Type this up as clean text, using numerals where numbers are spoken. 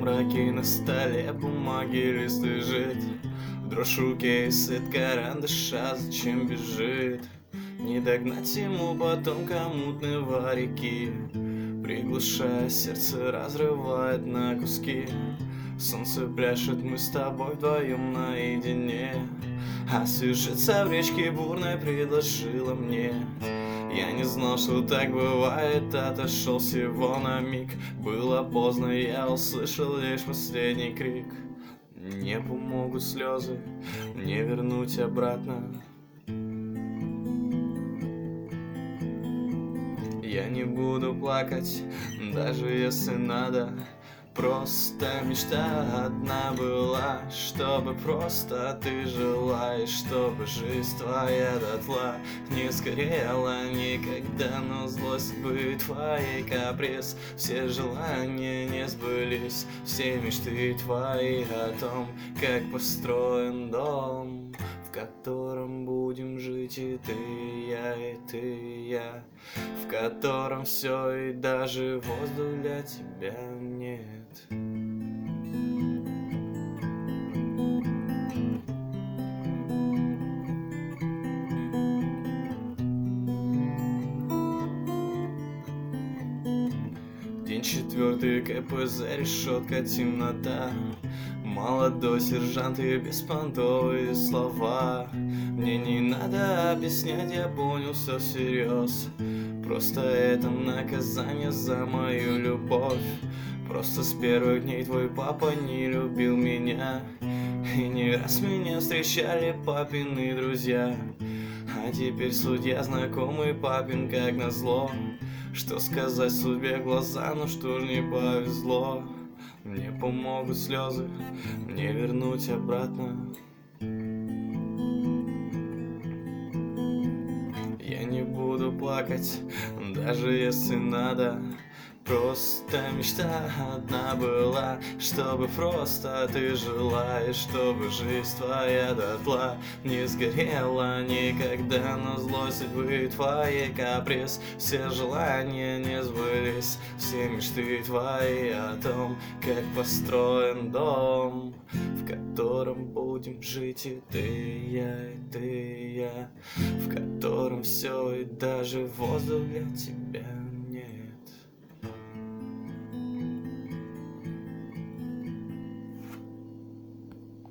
полумраке на столе бумаги лист лежит. Дрожь в руке и сыт карандаша, зачем бежит? Не догнать ему потомка мутного реки, приглушая сердце, разрывает на куски. Солнце пляшет, мы с тобой вдвоем наедине. Освежиться в речке бурной предложила мне. Я не знал, что так бывает, отошел всего на миг. Было поздно, я услышал лишь последний крик. Не помогут слезы, мне вернуть обратно. Я не буду плакать, даже если надо. Просто мечта одна была, чтобы просто ты жила, и чтобы жизнь твоя дотла не сгорела никогда. Но злость бы твоей каприз, все желания не сбылись, все мечты твои о том, как построен дом, в котором будем жить и ты, и я, в котором все и даже воздух для тебя нет. День четвертый, КПЗ, решетка, темнота. Молодой сержант и беспонтовые слова. Мне не надо объяснять, я понял все всерьез. Просто это наказание за мою любовь. Просто с первых дней твой папа не любил меня. И не раз меня встречали папины друзья. А теперь судья знакомый папин, как назло. Что сказать судьбе глаза, ну что ж не повезло. Мне помогут слезы, мне вернуть обратно. Я не буду плакать, даже если надо. Просто мечта одна была, чтобы просто ты жила, и чтобы жизнь твоя дотла не сгорела никогда. Но злость судьбы твоей каприз, все желания не сбылись, все мечты твои о том, как построен дом, в котором будем жить и ты, и я, в котором все и даже воздух для тебя.